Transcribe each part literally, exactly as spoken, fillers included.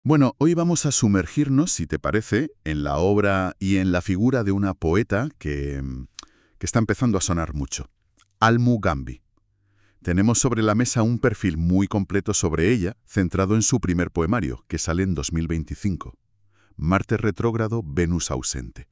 Bueno, hoy vamos a sumergirnos, si te parece, en la obra y en la figura de una poeta que, mm, que está empezando a sonar mucho, Al-Mugambi. Tenemos sobre la mesa un perfil muy completo sobre ella, centrado en su primer poemario, que sale en dos mil veinticinco, Marte retrógrado, Venus ausente.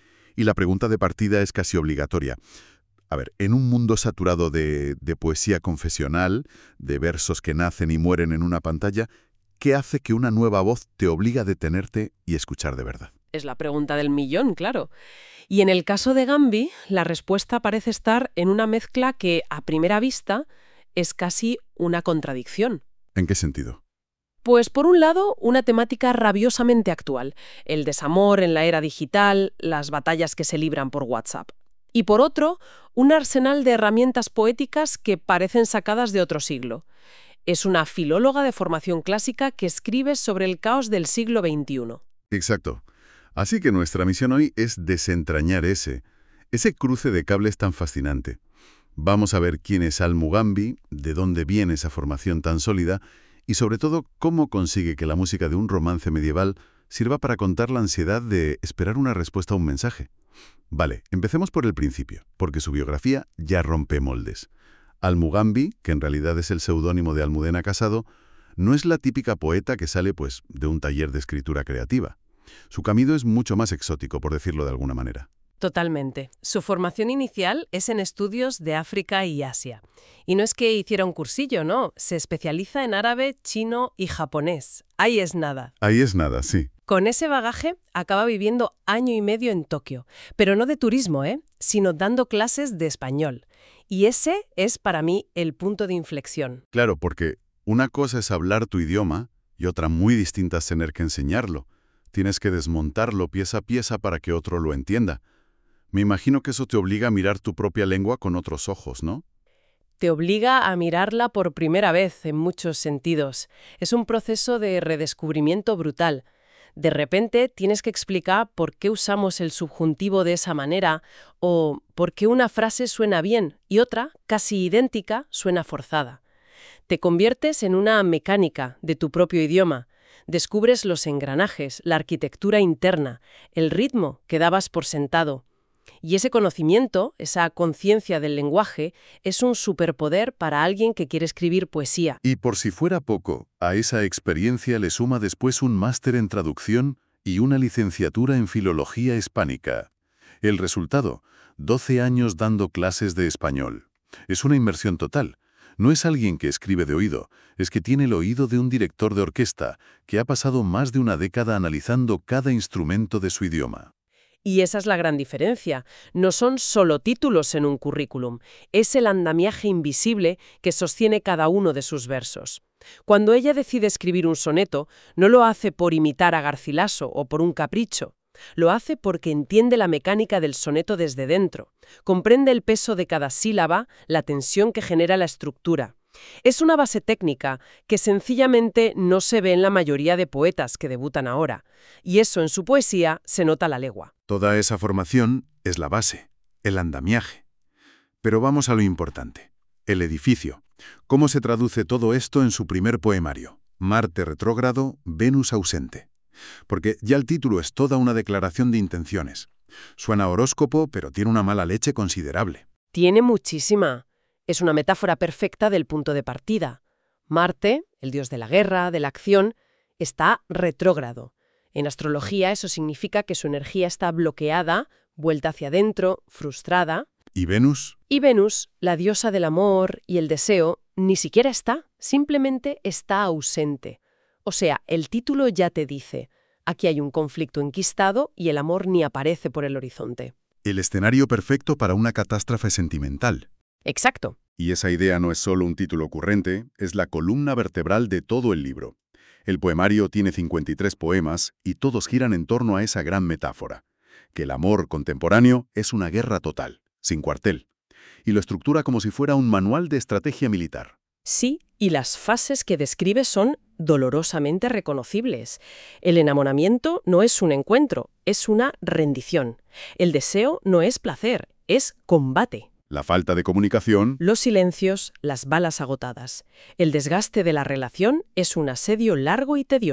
Y la pregunta de partida es casi obligatoria. A ver, en un mundo saturado de, de poesía confesional, de versos que nacen y mueren en una pantalla, ¿qué hace que una nueva voz te obligue a detenerte y escuchar de verdad? Es la pregunta del millón, claro. Y en el caso de Gambi, la respuesta parece estar en una mezcla que, a primera vista, es casi una contradicción. ¿En qué sentido? Pues por un lado, una temática rabiosamente actual, el desamor en la era digital, las batallas que se libran por WhatsApp. Y por otro, un arsenal de herramientas poéticas que parecen sacadas de otro siglo. Es una filóloga de formación clásica que escribe sobre el caos del siglo veintiuno. Exacto. Así que nuestra misión hoy es desentrañar ese, ese cruce de cables tan fascinante. Vamos a ver quién es Al-Mugambi, de dónde viene esa formación tan sólida y sobre todo cómo consigue que la música de un romance medieval sirva para contar la ansiedad de esperar una respuesta a un mensaje. Vale, empecemos por el principio, porque su biografía ya rompe moldes. Al-Mugambi, que en realidad es el seudónimo de Almudena Casado, no es la típica poeta que sale, pues, de un taller de escritura creativa. Su camino es mucho más exótico, por decirlo de alguna manera. Totalmente. Su formación inicial es en estudios de África y Asia. Y no es que hiciera un cursillo, no. Se especializa en árabe, chino y japonés. Ahí es nada. Ahí es nada, sí. Con ese bagaje, acaba viviendo año y medio en Tokio. Pero no de turismo, ¿eh? Sino dando clases de español. Y ese es, para mí, el punto de inflexión. Claro, porque una cosa es hablar tu idioma y otra muy distinta es tener que enseñarlo. Tienes que desmontarlo pieza a pieza para que otro lo entienda. Me imagino que eso te obliga a mirar tu propia lengua con otros ojos, ¿no? Te obliga a mirarla por primera vez en muchos sentidos. Es un proceso de redescubrimiento brutal. De repente tienes que explicar por qué usamos el subjuntivo de esa manera o por qué una frase suena bien y otra, casi idéntica, suena forzada. Te conviertes en una mecánica de tu propio idioma. Descubres los engranajes, la arquitectura interna, el ritmo que dabas por sentado. Y ese conocimiento, esa conciencia del lenguaje, es un superpoder para alguien que quiere escribir poesía. Y por si fuera poco, a esa experiencia le suma después un máster en traducción y una licenciatura en filología hispánica. El resultado, doce años dando clases de español. Es una inmersión total. No es alguien que escribe de oído, es que tiene el oído de un director de orquesta que ha pasado más de una década analizando cada instrumento de su idioma. Y esa es la gran diferencia. No son solo títulos en un currículum, es el andamiaje invisible que sostiene cada uno de sus versos. Cuando ella decide escribir un soneto, no lo hace por imitar a Garcilaso o por un capricho. Lo hace porque entiende la mecánica del soneto desde dentro. Comprende el peso de cada sílaba, la tensión que genera la estructura. Es una base técnica que sencillamente no se ve en la mayoría de poetas que debutan ahora, y eso en su poesía se nota a la legua. Toda esa formación es la base, el andamiaje. Pero vamos a lo importante, el edificio. ¿Cómo se traduce todo esto en su primer poemario? Marte retrógrado, Venus ausente. Porque ya el título es toda una declaración de intenciones. Suena a horóscopo, pero tiene una mala leche considerable. Tiene muchísima. Es una metáfora perfecta del punto de partida. Marte, el dios de la guerra, de la acción, está retrógrado. En astrología eso significa que su energía está bloqueada, vuelta hacia adentro, frustrada. ¿Y Venus? Y Venus, la diosa del amor y el deseo, ni siquiera está, simplemente está ausente. O sea, el título ya te dice, aquí hay un conflicto enquistado y el amor ni aparece por el horizonte. El escenario perfecto para una catástrofe sentimental. Exacto. Y esa idea no es solo un título ocurrente, es la columna vertebral de todo el libro. El poemario tiene cincuenta y tres poemas y todos giran en torno a esa gran metáfora, que el amor contemporáneo es una guerra total, sin cuartel, y lo estructura como si fuera un manual de estrategia militar. Sí, y las fases que describe son dolorosamente reconocibles. El enamoramiento no es un encuentro, es una rendición. El deseo no es placer, es combate. La falta de comunicación, Los silencios, las balas agotadas. El desgaste de la relación es un asedio largo y tedioso.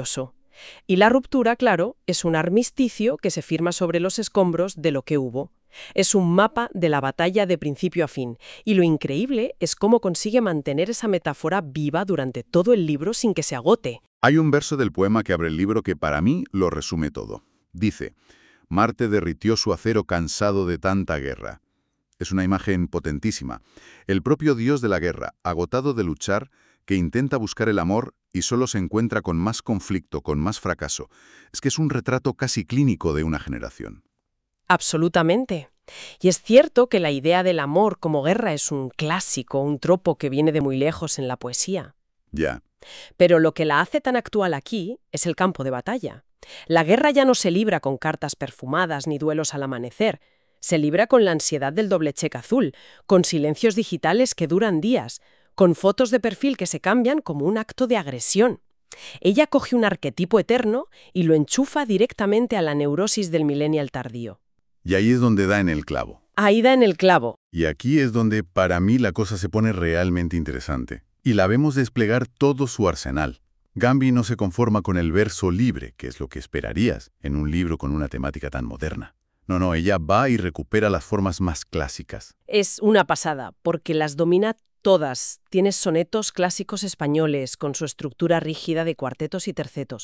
Y la ruptura, claro, es un armisticio que se firma sobre los escombros de lo que hubo. Es un mapa de la batalla de principio a fin. Y lo increíble es cómo consigue mantener esa metáfora viva durante todo el libro sin que se agote. Hay un verso del poema que abre el libro que para mí lo resume todo. Dice: Marte derritió su acero cansado de tanta guerra. Es una imagen potentísima. El propio dios de la guerra, agotado de luchar, que intenta buscar el amor y solo se encuentra con más conflicto, con más fracaso. Es que es un retrato casi clínico de una generación. Absolutamente. Y es cierto que la idea del amor como guerra es un clásico, un tropo que viene de muy lejos en la poesía. Ya. Pero lo que la hace tan actual aquí es el campo de batalla. La guerra ya no se libra con cartas perfumadas ni duelos al amanecer. Se libra con la ansiedad del doble cheque azul, con silencios digitales que duran días, con fotos de perfil que se cambian como un acto de agresión. Ella coge un arquetipo eterno y lo enchufa directamente a la neurosis del millennial tardío. Y ahí es donde da en el clavo. Ahí da en el clavo. Y aquí es donde para mí la cosa se pone realmente interesante. Y la vemos desplegar todo su arsenal. Gambi no se conforma con el verso libre, que es lo que esperarías en un libro con una temática tan moderna. No, no, ella va y recupera las formas más clásicas. Es una pasada, porque las domina todas. Tiene sonetos clásicos españoles, con su estructura rígida de cuartetos y tercetos,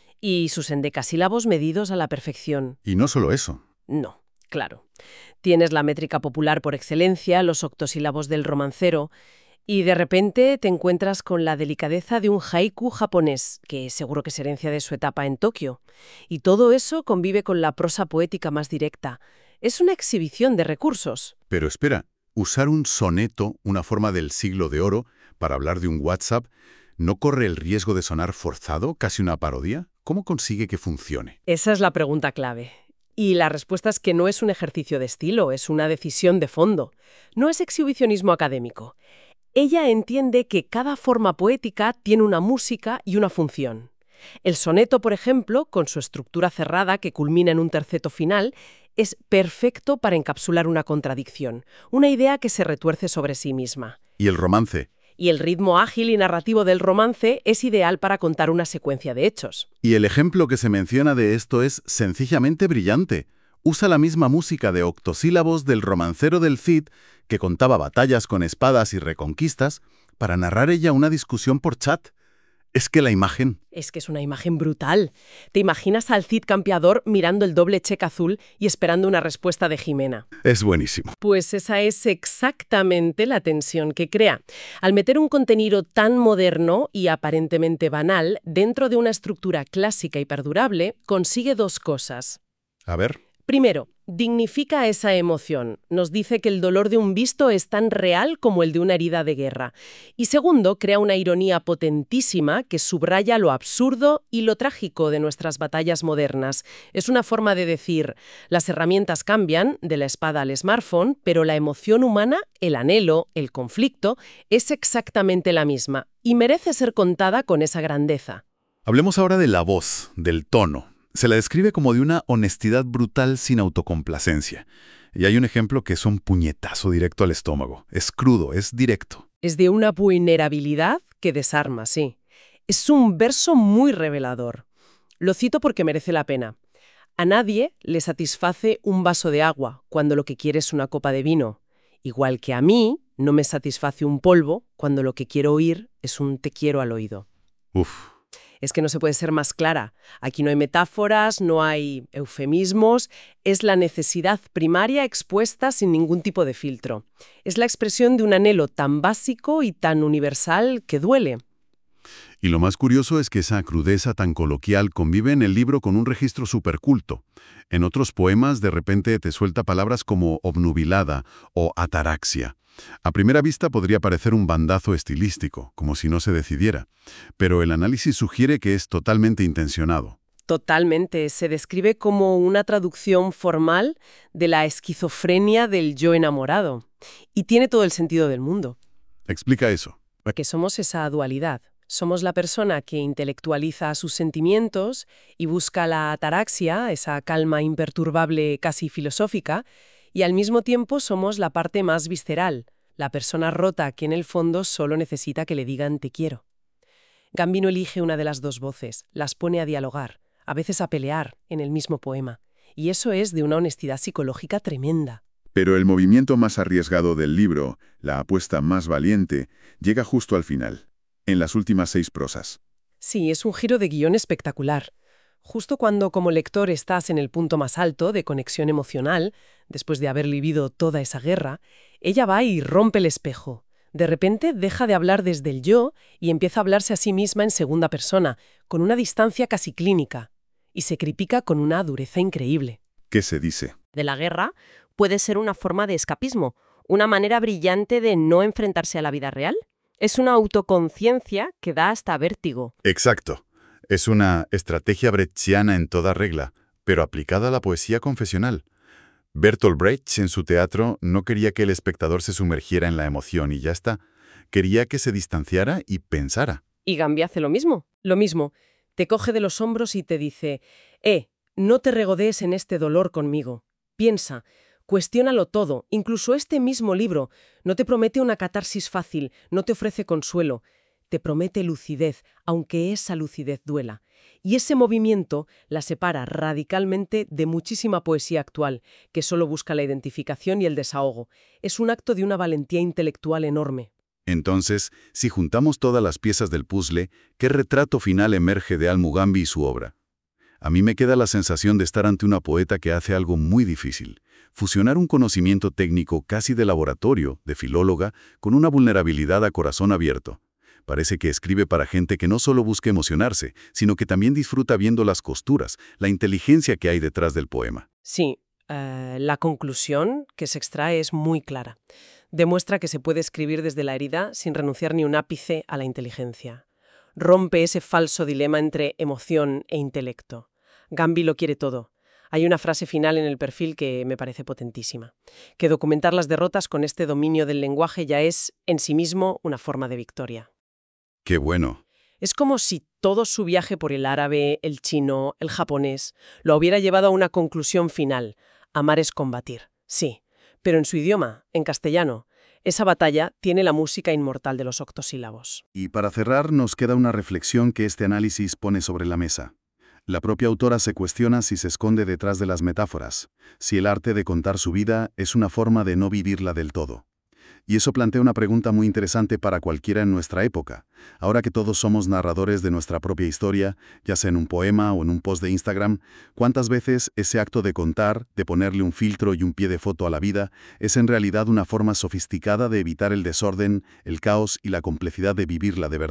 y sus endecasílabos medidos a la perfección. Y no solo eso. No, claro. Tienes la métrica popular por excelencia, los octosílabos del romancero, y de repente te encuentras con la delicadeza de un haiku japonés, que seguro que es herencia de su etapa en Tokio. Y todo eso convive con la prosa poética más directa. Es una exhibición de recursos. Pero espera, usar un soneto, una forma del siglo de oro, para hablar de un WhatsApp, ¿no corre el riesgo de sonar forzado, casi una parodia? ¿Cómo consigue que funcione? Esa es la pregunta clave. Y la respuesta es que no es un ejercicio de estilo, es una decisión de fondo. No es exhibicionismo académico. Ella entiende que cada forma poética tiene una música y una función. El soneto, por ejemplo, con su estructura cerrada que culmina en un terceto final, es perfecto para encapsular una contradicción, una idea que se retuerce sobre sí misma. ¿Y el romance? Y el ritmo ágil y narrativo del romance es ideal para contar una secuencia de hechos. Y el ejemplo que se menciona de esto es sencillamente brillante. Usa la misma música de octosílabos del romancero del Cid, que contaba batallas con espadas y reconquistas, para narrar ella una discusión por chat. Es que la imagen... Es que es una imagen brutal. Te imaginas al Cid campeador mirando el doble cheque azul y esperando una respuesta de Jimena. Es buenísimo. Pues esa es exactamente la tensión que crea. Al meter un contenido tan moderno y aparentemente banal dentro de una estructura clásica y perdurable, consigue dos cosas. A ver... Primero, dignifica esa emoción. Nos dice que el dolor de un visto es tan real como el de una herida de guerra. Y segundo, crea una ironía potentísima que subraya lo absurdo y lo trágico de nuestras batallas modernas. Es una forma de decir, las herramientas cambian, de la espada al smartphone, pero la emoción humana, el anhelo, el conflicto, es exactamente la misma y merece ser contada con esa grandeza. Hablemos ahora de la voz, del tono. Se la describe como de una honestidad brutal sin autocomplacencia. Y hay un ejemplo que es un puñetazo directo al estómago. Es crudo, es directo. Es de una vulnerabilidad que desarma, sí. Es un verso muy revelador. Lo cito porque merece la pena. A nadie le satisface un vaso de agua cuando lo que quiere es una copa de vino. Igual que a mí no me satisface un polvo cuando lo que quiero oír es un te quiero al oído. Uf. Es que no se puede ser más clara. Aquí no hay metáforas, no hay eufemismos. Es la necesidad primaria expuesta sin ningún tipo de filtro. Es la expresión de un anhelo tan básico y tan universal que duele. Y lo más curioso es que esa crudeza tan coloquial convive en el libro con un registro superculto. En otros poemas de repente te suelta palabras como obnubilada o ataraxia. A primera vista podría parecer un bandazo estilístico, como si no se decidiera, pero el análisis sugiere que es totalmente intencionado. Totalmente. Se describe como una traducción formal de la esquizofrenia del yo enamorado. Y tiene todo el sentido del mundo. Explica eso. Que somos esa dualidad. Somos la persona que intelectualiza sus sentimientos y busca la ataraxia, esa calma imperturbable casi filosófica, y al mismo tiempo somos la parte más visceral, la persona rota que en el fondo solo necesita que le digan te quiero. Gambi no elige una de las dos voces, las pone a dialogar, a veces a pelear, en el mismo poema. Y eso es de una honestidad psicológica tremenda. Pero el movimiento más arriesgado del libro, la apuesta más valiente, llega justo al final, en las últimas seis prosas. Sí, es un giro de guión espectacular. Justo cuando como lector estás en el punto más alto de conexión emocional, después de haber vivido toda esa guerra, ella va y rompe el espejo. De repente deja de hablar desde el yo y empieza a hablarse a sí misma en segunda persona, con una distancia casi clínica, y se critica con una dureza increíble. ¿Qué se dice? De la guerra puede ser una forma de escapismo, una manera brillante de no enfrentarse a la vida real. Es una autoconciencia que da hasta vértigo. Exacto. Es una estrategia brechtiana en toda regla, pero aplicada a la poesía confesional. Bertolt Brecht, en su teatro, no quería que el espectador se sumergiera en la emoción y ya está. Quería que se distanciara y pensara. Y Gambi hace lo mismo. Lo mismo. Te coge de los hombros y te dice, «Eh, no te regodees en este dolor conmigo. Piensa, cuestiónalo todo, incluso este mismo libro. No te promete una catarsis fácil, no te ofrece consuelo. Te promete lucidez, aunque esa lucidez duela». Y ese movimiento la separa radicalmente de muchísima poesía actual, que solo busca la identificación y el desahogo. Es un acto de una valentía intelectual enorme. Entonces, si juntamos todas las piezas del puzzle, ¿qué retrato final emerge de Al-Mugambi y su obra? A mí me queda la sensación de estar ante una poeta que hace algo muy difícil: fusionar un conocimiento técnico casi de laboratorio, de filóloga, con una vulnerabilidad a corazón abierto. Parece que escribe para gente que no solo busca emocionarse, sino que también disfruta viendo las costuras, la inteligencia que hay detrás del poema. Sí, eh, la conclusión que se extrae es muy clara. Demuestra que se puede escribir desde la herida sin renunciar ni un ápice a la inteligencia. Rompe ese falso dilema entre emoción e intelecto. Gambi lo quiere todo. Hay una frase final en el perfil que me parece potentísima, que documentar las derrotas con este dominio del lenguaje ya es, en sí mismo, una forma de victoria. ¡Qué bueno! Es como si todo su viaje por el árabe, el chino, el japonés, lo hubiera llevado a una conclusión final. Amar es combatir, sí, pero en su idioma, en castellano. Esa batalla tiene la música inmortal de los octosílabos. Y para cerrar, nos queda una reflexión que este análisis pone sobre la mesa. La propia autora se cuestiona si se esconde detrás de las metáforas, si el arte de contar su vida es una forma de no vivirla del todo. Y eso plantea una pregunta muy interesante para cualquiera en nuestra época. Ahora que todos somos narradores de nuestra propia historia, ya sea en un poema o en un post de Instagram, ¿cuántas veces ese acto de contar, de ponerle un filtro y un pie de foto a la vida, es en realidad una forma sofisticada de evitar el desorden, el caos y la complejidad de vivirla de verdad?